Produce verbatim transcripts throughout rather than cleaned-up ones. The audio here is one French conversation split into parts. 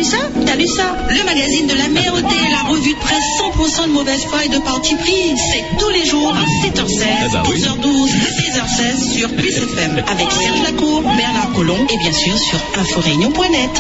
vu ça? T'as lu ça? Le magazine de la merde et la revue de presse cent pour cent de mauvaise foi et de parti pris, c'est tous les jours à sept heures seize, eh ben oui. douze heures douze et seize heures seize sur Plus F M avec Serge Lacour, Bernard Collomb et bien sûr sur inforéunion point net.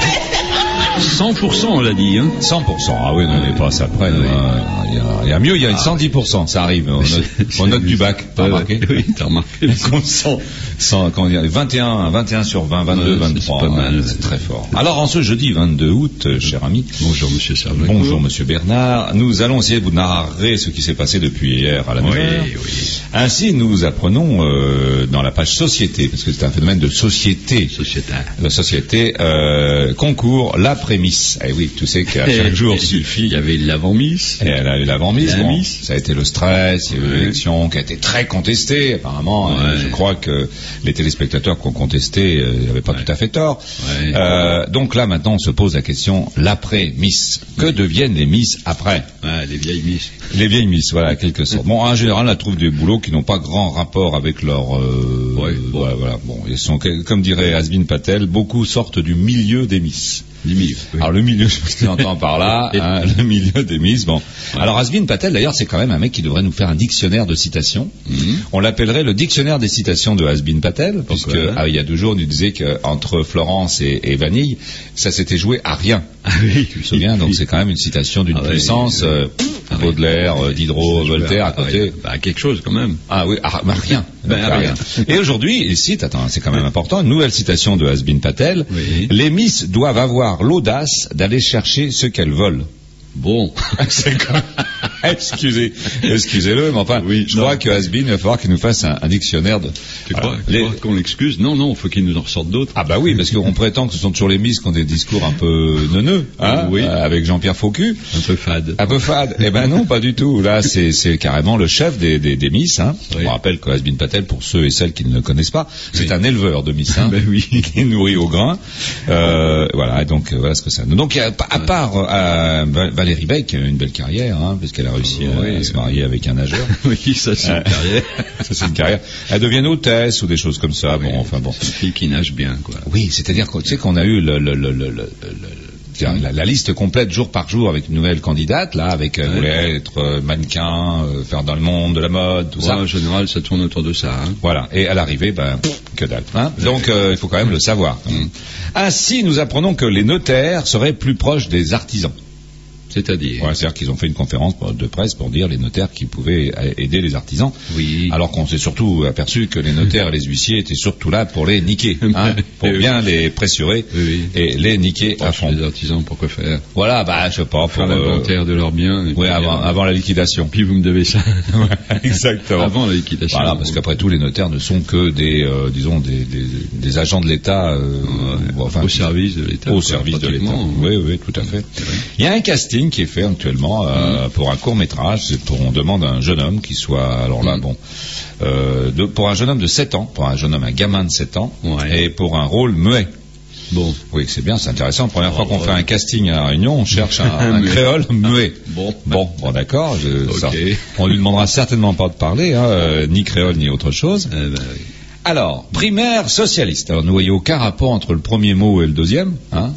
cent pour cent on l'a dit, hein. cent pour cent, ah oui, non, mais pas ça après. Il y, a, y a mieux, il y a une cent dix pour cent, ça arrive. On note, on note du bac, t'as remarqué? Oui, t'as remarqué. cent, cent, comment dire, vingt et un, vingt et un sur vingt, vingt-deux, ouais, vingt-trois. C'est pas mal. C'est très fort. Alors, en ce jeudi vingt-deux août, euh, cher ami. Bonjour, monsieur Serge. Bonjour, monsieur Bernard. Nous allons essayer de vous narrer ce qui s'est passé depuis hier à la oui, nouvelle. oui. Ainsi, nous apprenons euh, dans la page société, parce que c'est un phénomène de société. Sociétaire. La société, euh, concours, la prémisse. Eh oui, tu sais qu'à chaque jour suffit. Il y avait l'avant-miss. Et elle a eu l'avant-mise. La Bon, miss. ça a été le stress, il y a eu Ouais. l'élection qui a été très contestée. Apparemment, Ouais. euh, je crois que les téléspectateurs qui ont contesté n'avaient euh, pas Ouais. tout à fait tort. Ouais. Euh, donc là, maintenant, on se pose la question, l'après-miss. Que deviennent les miss après? Ah, les vieilles miss. Les vieilles miss, voilà, quelque sorte. Bon, en général, on trouve des boulots qui n'ont pas grand rapport avec leur... Euh, Ouais, bon. voilà, voilà. Bon, ils sont, comme dirait Hasbin Patel, beaucoup sortent du milieu des miss. Les miss. Oui. Alors le milieu, je sais pas ce qu'il entend par là, hein, le milieu des miss, bon. Ouais. Alors Hasbin Patel, d'ailleurs, c'est quand même un mec qui devrait nous faire un dictionnaire de citations. Mhm. On l'appellerait le dictionnaire des citations de Hasbin Patel, puisque Pourquoi ah, il y a deux jours, il nous disait qu'entre Florence et, et Vanille, ça s'était joué à rien. Ah oui, Tu te souviens, donc c'est quand même une citation d'une Ah ouais, puissance, oui, euh, ah oui. Baudelaire, euh, Diderot, Voltaire à côté. Bah, quelque chose quand même. Ah oui, ah, bah, rien. Ben, Donc, rien. Et aujourd'hui, il cite, attends, c'est quand même important, une nouvelle citation de Hasbin Patel. Oui. Les miss doivent avoir l'audace d'aller chercher ce qu'elles veulent. Bon. C'est quand... Excusez, excusez-le, mais enfin, Oui, je non. crois que Hasbin, il va falloir qu'il nous fasse un, un dictionnaire de... Tu Voilà. crois, tu Les- crois qu'on l'excuse? Non, non, il faut qu'il nous en ressorte d'autres. Ah bah oui, parce qu'on prétend que ce sont toujours les miss qui ont des discours un peu neuneux, hein, Oui. euh, avec Jean-Pierre Faucu. Un peu fade. Un peu fade. Eh ben non, pas du tout. Là, c'est, c'est carrément le chef des, des, des miss. Hein. Oui. On rappelle que Hasbin Patel, pour ceux et celles qui ne le connaissent pas, c'est Oui. un éleveur de miss. Hein, Ben oui. qui nourrit au grain. Euh, voilà, donc euh, voilà ce que ça. Donc à, à part euh, Val- Valérie Bey, qui a une belle carrière, hein, puisqu'elle a réussi à, Oui. à se marier avec un nageur. Oui, ça c'est Euh, une carrière. Ça, c'est une carrière. Elle devient hôtesse ou des choses comme ça. Bon, enfin bon. C'est une fille qui nage bien, quoi. Oui, c'est-à-dire que tu sais qu'on a eu le, le, le, le, le, le- c'est-à-dire la, la liste complète jour par jour avec une nouvelle candidate, là, avec elle Ouais. voulait être euh, mannequin, euh, faire dans le monde de la mode, tout Ouais, ça. en général, ça tourne autour de ça. Hein. Voilà. Et à l'arrivée, ben, que dalle. Hein. Donc, euh, il faut quand même le savoir. quand même. Ainsi, nous apprenons que les notaires seraient plus proches des artisans. C'est-à-dire. Ouais, c'est-à-dire qu'ils ont fait une conférence de presse pour dire les notaires qui pouvaient aider les artisans. Oui. Alors qu'on s'est surtout aperçu que les notaires et les huissiers étaient surtout là pour les niquer, hein, pour Oui. bien les pressurer Oui, oui. et les niquer à Proche fond. des artisans, pourquoi faire? Voilà, bah je sais pas, Faire pour euh, l'inventaire de leurs biens. et ouais, puis, avant, euh, avant la liquidation. Puis vous me devez ça. Exactement. Avant la liquidation. Voilà, parce qu'après tout, les notaires ne sont que des, euh, disons, des, des, des agents de l'État, euh, bon, enfin, au service de l'État. au quoi, service de l'État. pratiquement. Oui, oui, tout à fait. Il y a un casting qui est fait actuellement euh, Mm. pour un court métrage. C'est pour, on demande à un jeune homme qui soit, alors là, Mm. bon, euh, de, pour un jeune homme de sept ans, pour un jeune homme, un gamin de sept ans, Ouais. et pour un rôle muet. Bon. Oui, c'est bien, c'est intéressant. Première Oh, fois qu'on ouais. fait un casting à la Réunion, on cherche un, un Muet. créole muet. Bon. Bon, bon, d'accord. je- Ok. ça, on lui demandera certainement pas de parler, hein, euh, ni créole ni autre chose. Eh ben, oui. Alors, primaire socialiste. Alors, nous voyons aucun rapport entre le premier mot et le deuxième. Hein.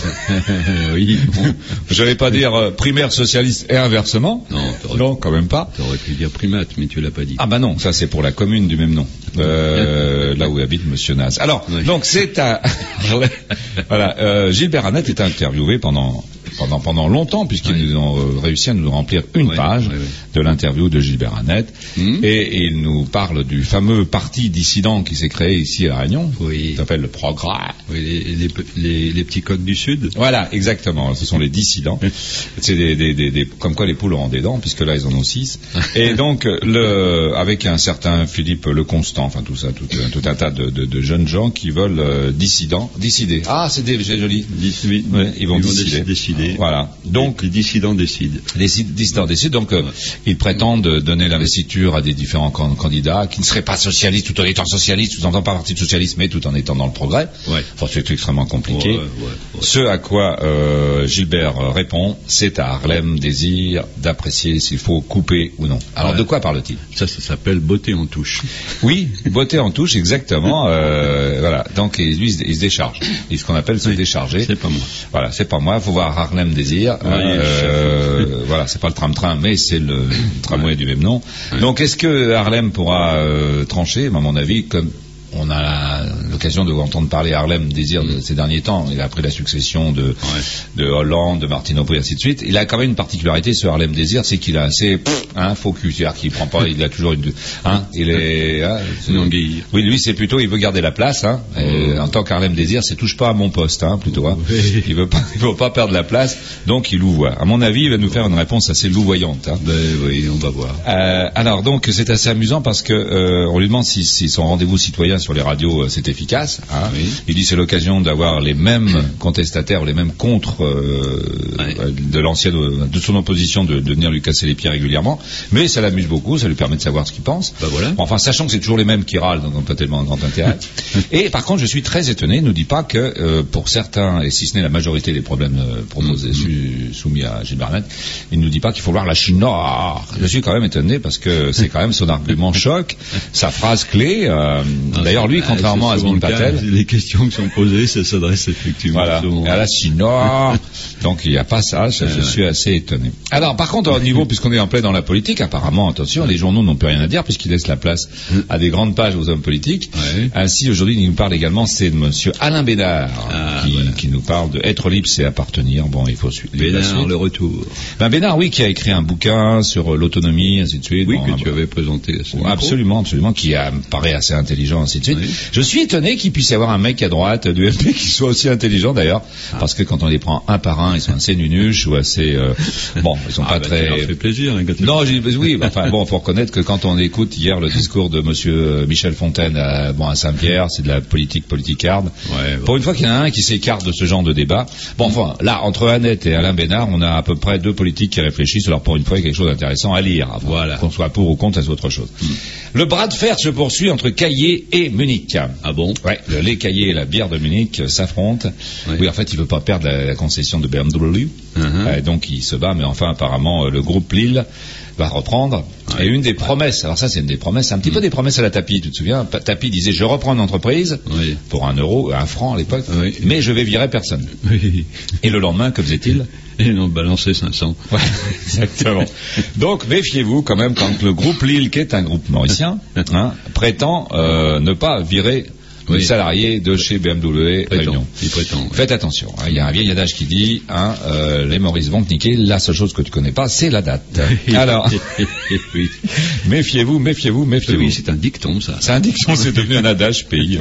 oui, bon. Je vais pas dire euh, primaire socialiste et inversement. Non, t'aurais, Non, quand même pas. t'aurais pu dire primate, mais tu l'as pas dit. Ah bah non, ça c'est pour la commune du même nom, euh, là où habite Monsieur Naz. Alors, Oui. donc c'est à voilà, euh, Gilbert Annette est interviewé pendant pendant pendant longtemps puisqu'ils Oui. nous ont euh, réussi à nous remplir une Oui, page oui, oui. de l'interview de Gilbert Annette Hmm. et, et il nous parle du fameux parti dissident qui s'est créé ici à La Réunion, Oui. qui s'appelle le Progrès. Oui, les, les, les, les petits coqs du Sud. Voilà, exactement. Ce sont les dissidents. C'est des, des, des, des, comme quoi les poules ont des dents, puisque là ils en ont six. Et donc, le, avec un certain Philippe Leconstant, enfin tout ça, tout, tout un tas de, de, de jeunes gens qui veulent euh, dissidents, décider. Ah, c'est des- c'est joli. Dis- oui, Ouais, ils vont décider. décider. Voilà. Donc, les dissidents décident. les si- dissidents décident. Donc, euh, Ouais. ils prétendent donner l'investiture à des différents can- candidats qui ne seraient pas socialistes tout en étant socialistes, tout en étant pas parti de socialisme, mais tout en étant dans le progrès. Ouais. Enfin, c'est extrêmement compliqué. Ouais, ouais, ouais. Ce à quoi euh, Gilbert euh, répond, c'est à Harlem désir d'apprécier s'il faut couper ou non. Alors Ouais. de quoi parle-t-il? Ça, ça s'appelle beauté en touche. Oui, beauté en touche, exactement. exactement. Euh, voilà. Donc et lui, il se, il se décharge. Il ce qu'on appelle se oui, décharger. C'est pas moi. Voilà, c'est pas moi. Faut voir Harlem Désir. Oui, euh, voilà, c'est pas le tram-train, mais c'est le, le tramway ouais. du même nom. Ouais. Donc, est-ce que Harlem pourra euh, trancher? À mon avis, comme on a l'occasion de entendre parler Harlem Désir de ces derniers temps. Il a pris la succession de, ouais. de Hollande, de Martine Aubry, ainsi de suite. Il a quand même une particularité, ce Harlem Désir, c'est qu'il a assez, hein, faux cul. C'est-à-dire qu'il prend pas, il a toujours une, hein, il est, hein, une anguille. Oui, lui, c'est plutôt, il veut garder la place, hein. Et, en tant qu'Harlem Désir, c'est touche pas à mon poste, hein, plutôt, hein. Oui. Il veut pas, il veut pas perdre la place, donc il louvoie. À mon avis, il va nous faire une réponse assez louvoyante, hein. Ben oui, on va voir. Euh, alors, donc, c'est assez amusant parce que, euh, on lui demande si, si son rendez-vous citoyen sur les radios, c'est efficace. Hein. Oui. Il dit c'est l'occasion d'avoir les mêmes contestataires, les mêmes contre euh, oui. de l'ancienne, de son opposition, de, de venir lui casser les pieds régulièrement. Mais ça l'amuse beaucoup, ça lui permet de savoir ce qu'il pense. Bah voilà. Enfin, sachant que c'est toujours les mêmes qui râlent, donc pas tellement un grand intérêt. Et par contre, je suis très étonné. Il ne nous dit pas que euh, pour certains, et si ce n'est la majorité des problèmes euh, proposés mm-hmm. su, soumis à Gilles Barnett, il ne nous dit pas qu'il faut voir la Chine noire. Je suis quand même étonné parce que c'est quand même son argument choc, sa phrase clé. Euh, ah, d'ailleurs, lui, contrairement à Asmund Patel, les questions qui sont posées, ça s'adresse effectivement voilà. à la Chinois. Donc il n'y a pas ça, je, je suis assez étonné. Alors par contre, au niveau, puisqu'on est en plein dans la politique, apparemment, attention, les journaux n'ont plus rien à dire puisqu'ils laissent la place à des grandes pages aux hommes politiques. Ouais. Ainsi, aujourd'hui, il nous parle également, c'est de monsieur Alain Bédard ah, qui, voilà. qui nous parle de être libre, c'est appartenir. Bon, il faut suivre. Bédard, le retour. Ben Bédard, oui, qui a écrit un bouquin sur l'autonomie, ainsi de suite. Oui, bon, que tu avais présenté. Oh, absolument, absolument, qui a, paraît assez intelligent, ainsi de suite. Oui. Je suis étonné qu'il puisse y avoir un mec à droite du F P qui soit aussi intelligent d'ailleurs, ah. parce que quand on les prend un par un, ils sont assez nunuches ou assez euh, bon, ils sont ah, pas bah, très. Ça leur fait plaisir. Hein, non, j'ai... oui, bah, enfin bon, faut reconnaître que quand on écoute hier le discours de Monsieur Michel Fontaine à, bon, à Saint-Pierre, c'est de la politique politicarde. Ouais, bon. Pour une fois qu'il y en a un qui s'écarte de ce genre de débat. Bon, enfin, là, entre Annette et Alain Bédard, on a à peu près deux politiques qui réfléchissent. Alors pour une fois, il y a quelque chose d'intéressant à lire. Enfin, voilà. Qu'on soit pour ou contre, c'est autre chose. Mm. Le bras de fer se poursuit entre Caillé et Munich. Ah bon? Ouais, le lait Caillé et la bière de Munich s'affrontent. Oui. oui, en fait, il veut pas perdre la, la concession de B M W. Uh-huh. Euh, donc, il se bat, mais enfin, apparemment, le groupe Lille va reprendre. Ouais. Et une des promesses, alors ça, c'est une des promesses, c'est un petit mmh. peu des promesses à la Tapi, tu te souviens? Tapi disait, je reprends une entreprise, oui. pour un euro, un franc à l'époque, oui. mais je vais virer personne. Oui. Et le lendemain, que faisait-il? Et ils ont balancé cinq cents. Ouais, exactement. Donc, méfiez-vous quand même quand le groupe Lille, qui est un groupe mauricien, hein, prétend euh, ne pas virer oui. les salariés de chez B M W Réunion. Il prétend. Ouais. Faites attention. Il hein, y a un vieil adage qui dit, hein, euh, les Maurice vont te niquer. La seule chose que tu connais pas, c'est la date. Alors, oui. méfiez-vous, méfiez-vous, méfiez-vous. Oui, c'est un dicton, ça. C'est un dicton, c'est devenu un adage pays.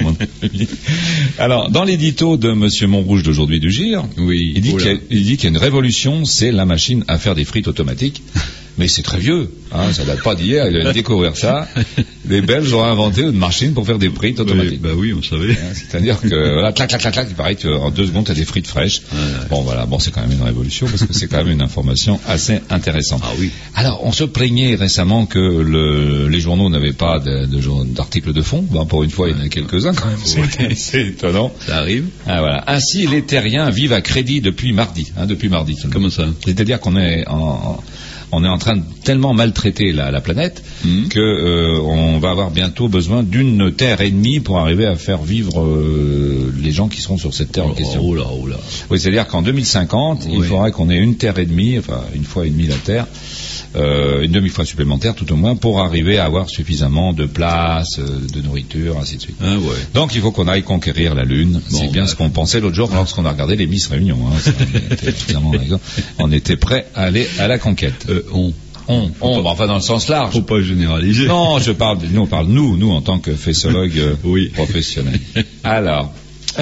Alors, dans l'édito de Monsieur Montrouge d'aujourd'hui du G I R, oui. il, dit qu'il y a, il dit qu'il y a une révolution, c'est la machine à faire des frites automatiques. Mais c'est très vieux, hein, ça date pas d'hier, il a découvert ça. Les Belges ont inventé une machine pour faire des frites automatiques. Oui, bah oui, on savait. Hein, c'est-à-dire que, voilà, clac, clac, clac, clac, il paraît qu'en deux secondes, t'as des frites fraîches. Ah, ouais. Bon, voilà, bon, c'est quand même une révolution, parce que c'est quand même une information assez intéressante. Ah oui. Alors, on se plaignait récemment que le, les journaux n'avaient pas de, de, d'articles de fond. Ben, pour une fois, il y en a quelques-uns quand même. C'est, c'est étonnant. Ça arrive. Ah, voilà. Ainsi, les terriens vivent à crédit depuis mardi, hein, depuis mardi. Comment ça? C'est-à-dire qu'on est en, en on est en train de tellement maltraiter la, la planète mmh. que euh, on va avoir bientôt besoin d'une terre et demie pour arriver à faire vivre euh, les gens qui seront sur cette terre oh, en question. Oh là, oh là. Oui, c'est-à-dire qu'en deux mille cinquante, oui. il faudrait qu'on ait une terre et demie, enfin une fois et demie la terre, euh, une demi-fois supplémentaire tout au moins, pour arriver à avoir suffisamment de place, de nourriture, ainsi de suite. Ah ouais. Donc il faut qu'on aille conquérir la Lune. Bon, c'est bien bah, ce qu'on pensait l'autre jour lorsqu'on a regardé les Miss Réunion. Hein. Ça, on, était, on était prêt à aller à la conquête. Euh, on. On, on, bah, enfin dans le sens large. Faut pas généraliser. Non, je parle, nous on parle nous, nous en tant que faissologues euh, oui. professionnels. Alors,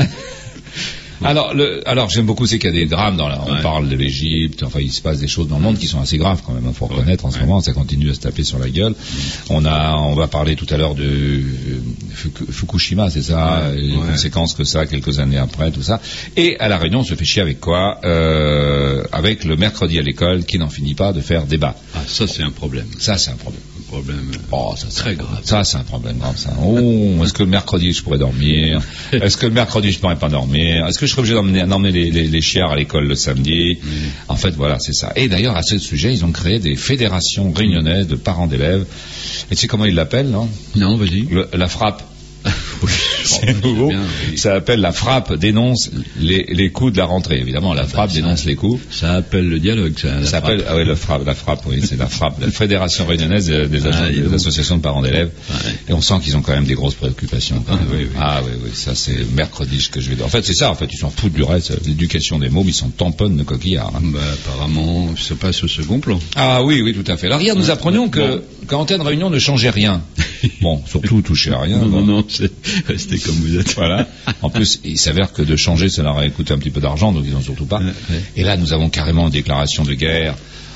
alors, le, alors j'aime beaucoup c'est qu'il y a des drames dans la, on ouais. parle de l'Égypte, enfin il se passe des choses dans le monde qui sont assez graves quand même, il faut reconnaître ouais. en ce ouais. moment, ça continue à se taper sur la gueule. On a, on va parler tout à l'heure de euh, Fukushima, c'est ça, ouais. les ouais. conséquences que ça a quelques années après, tout ça. Et à la Réunion, on se fait chier avec quoi euh, avec le mercredi à l'école qui n'en finit pas de faire débat. Ah, ça c'est un problème. Ça c'est un problème. Un problème. Oh, ça c'est très grave. Ça c'est un problème grave. Ça. Oh, est-ce que le mercredi je pourrais dormir? Est-ce que le mercredi je pourrais pas dormir? Est-ce que je serais obligé d'emmener, d'emmener les, les, les chiards à l'école le samedi? Mmh. En fait, voilà, c'est ça. Et d'ailleurs, à ce sujet, ils ont créé des fédérations réunionnaises de parents d'élèves. Et tu sais comment ils l'appellent, non? Non, vas-y. Le, la frappe. c'est bon, nouveau. bien, oui. Ça s'appelle la frappe dénonce les, les coups de la rentrée. Évidemment, la frappe ça, dénonce les coups. Ça appelle le dialogue, ça. La Ça s'appelle, ah oui, la frappe, la frappe, oui, c'est la frappe. La Fédération réunionnaise des, des, agents, Ah, des associations de parents d'élèves. Ouais. Et on sent qu'ils ont quand même des grosses préoccupations. Ah, oui, oui. ah oui, oui, ça c'est mercredi que je vais dire. En fait, c'est ça, en fait, ils s'en foutent du reste. L'éducation des mômes, ils s'en tamponnent de coquillards. Hein. Bah, apparemment, ça passe au second plan. Ah oui, oui, tout à fait. Alors hier, nous apprenions que, Bon. qu'Antenne Réunion ne changeait rien. Bon, surtout toucher à rien. Non, bon. non, non, c'est restez comme vous êtes. Voilà. En plus, il s'avère que de changer, ça leur a coûté un petit peu d'argent, donc ils n'ont surtout pas. Ouais, ouais. Et là, nous avons carrément une déclaration de guerre.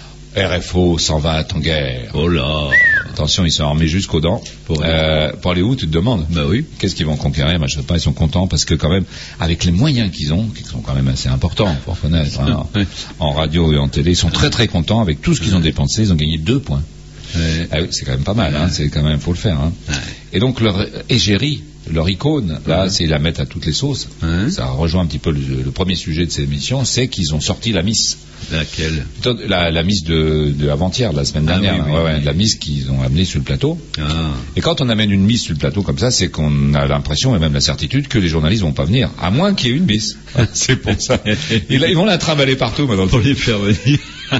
R F O s'en va en guerre. Oh là. Attention, ils sont armés jusqu'aux dents. Pour, euh, pour aller où, tu te demandes? Bah oui. Qu'est-ce qu'ils vont conquérir? Bah, je sais pas, ils sont contents parce que quand même, avec les moyens qu'ils ont, qui sont quand même assez importants, faut reconnaître, hein, Ouais. en radio et en télé, ils sont très très contents avec tout ce qu'ils ont dépensé, ils ont gagné deux points. Ouais. Ah oui, c'est quand même pas mal, hein, c'est quand même, faut le faire, hein. Ouais. Et donc leur égérie, leur icône, là, Ouais. c'est ils la mettent à toutes les sauces. Ouais. Ça rejoint un petit peu le, le premier sujet de cette émission, c'est qu'ils ont sorti la Miss. Laquelle? La, la Miss de, de avant-hier, de la semaine Ah, dernière, oui, là. oui, ouais, ouais, oui. la Miss qu'ils ont amenée sur le plateau. Ah. Et quand on amène une Miss sur le plateau comme ça, c'est qu'on a l'impression et même la certitude que les journalistes vont pas venir, à moins qu'il y ait une Miss. C'est pour ça. Et là, ils vont la trimballer partout maintenant. Pour les faire venir.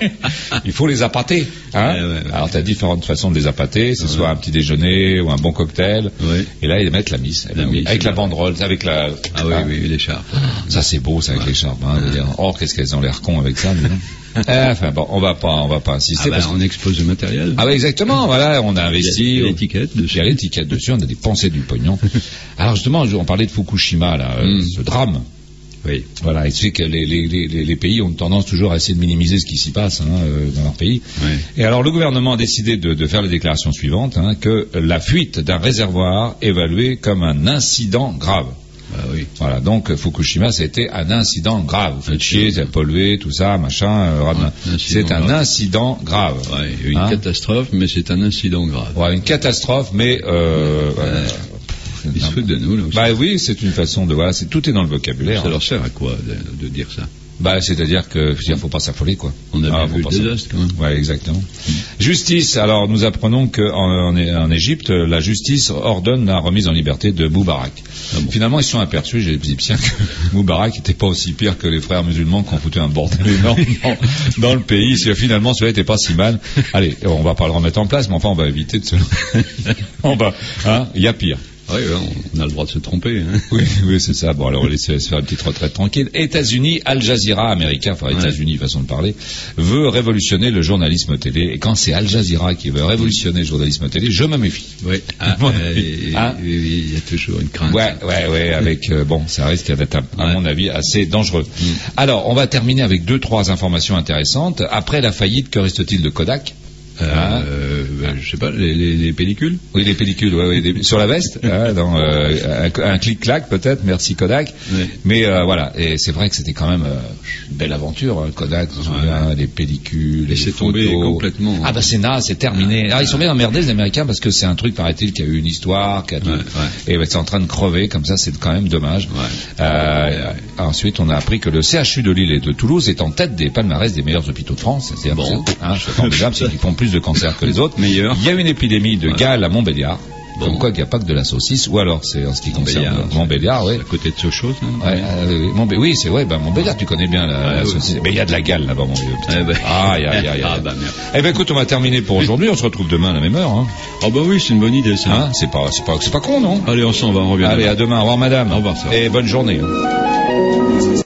Il faut les appâter. Hein Ouais, ouais, ouais. Alors, tu as différentes façons de les appâter, c'est Ouais. soit un petit déjeuner ou un bon cocktail. Ouais. Et là, ils mettent la Miss. Eh ben La oui, Miss, avec la ouais. banderole, avec la... Ah oui, hein. oui, l'écharpe. Ça, c'est beau, ça, avec Ouais. l'écharpe. Hein, je veux dire. Oh, qu'est-ce qu'elles ont l'air cons avec ça. dis donc. Eh, enfin, bon, on va pas, on va pas insister. Ah bah, parce que- on expose le matériel. Ah oui, exactement, voilà, on a investi. Il y a l'étiquette dessus. Il y a l'étiquette dessus, on a dépensé du pognon. Alors justement, on parlait de Fukushima, là, euh, Mm. ce drame. Oui. Voilà, et tu sais que les, les, les, les pays ont tendance toujours à essayer de minimiser ce qui s'y passe hein, euh, dans leur pays. Ouais. Et alors le gouvernement a décidé de, de faire les déclarations suivantes, hein, que la fuite d'un réservoir évalué comme un incident grave. Bah oui. Voilà, donc Fukushima, c'était un incident grave. Vous faites Bien chier, sûr. c'est pollué, tout ça, machin. euh, Ouais, c'est incident un grave. incident grave. Ouais, une Hein catastrophe, mais c'est un incident grave. Voilà, une catastrophe, mais euh, euh, Ils se foutent de nous, là aussi. bah oui, c'est une façon de voilà, c'est tout est dans le vocabulaire. Ça leur sert à quoi de, de dire ça? Bah c'est-à-dire que je veux dire, faut pas s'affoler quoi. On a Ah, bien faut vu pas le s'aff- désastre, quand même. Ouais, exactement. Justice. Alors nous apprenons qu'en en, en Égypte, la justice ordonne la remise en liberté de Moubarak. Ah bon. Finalement, ils sont aperçus, j'ai dit bien que Moubarak n'était pas aussi pire que les frères musulmans qui ont foutu un bordel énorme dans, dans le pays. Parce que finalement, celui-là n'était pas si mal. Allez, on va pas le remettre en place, mais enfin, on va éviter de se. on va, hein, il y a pire. Oui, on a le droit de se tromper. Hein. Oui, oui, c'est ça. Bon, alors on laisse se faire une petite retraite tranquille. États-Unis, Al Jazeera américain, enfin Ouais. États-Unis, façon de parler, veut révolutionner le journalisme télé. Et quand c'est Al Jazeera qui veut révolutionner le journalisme télé, je me méfie. Oui. Ah, Mon euh, avis. et- Hein oui, oui, il y a toujours une crainte. Ouais, ouais, ouais, avec euh, bon, ça risque d'être, à, à Ouais. mon avis, assez dangereux. Mm. Alors, on va terminer avec deux, trois informations intéressantes. Après la faillite, que reste-t-il de Kodak? Euh, Hein euh, ben, je sais pas, les, les, les pellicules. Oui, les pellicules, ouais, ouais, des- sur la veste, hein, dans, euh, un, un clic-clac peut-être, merci Kodak. Ouais. Mais euh, voilà, et c'est vrai que c'était quand même euh, une belle aventure, hein, Kodak, vous vous Ouais. souvenez, les pellicules, Et les c'est photos. tombé complètement. Ah bah c'est naze, c'est terminé. Ah, ils sont bien emmerdés les Américains parce que c'est un truc, paraît-il, qui a eu une histoire, qui a tout- Ouais, ouais. et bah, c'est en train de crever, comme ça, c'est quand même dommage. Ouais. Euh, Ouais, ouais. Ensuite, on a appris que le C H U de Lille et de Toulouse est en tête des palmarès des meilleurs hôpitaux de France. C'est Bon. hein, c'est formidable, c'est qu'ils font plus de cancers que les autres. Meilleur. Il y a une épidémie de Ouais. gale à Montbéliard. Bon. Comme quoi, il n'y a pas que de la saucisse, ou alors, c'est en ce qui concerne Montbéliard. Montbéliard, oui. À côté de Sochaux, hein. Ouais, euh, Montbé- oui, c'est ouais, ben Montbéliard, tu connais bien la, Ouais, la oui. saucisse. Mais il y a de la gale là-bas, mon vieux. Eh ben. Aïe, aïe, aïe, aïe. Ah, bah, merde. Eh ben, écoute, on va terminer pour aujourd'hui. On se retrouve demain à la même heure. Hein. Oh bah oui, c'est une bonne idée, ça. Hein c'est pas, c'est pas, c'est pas con, non? Allez, on s'en va, on revient. Allez, demain. à demain. Au revoir, madame. Au revoir, ça va. Et bonne journée. hein.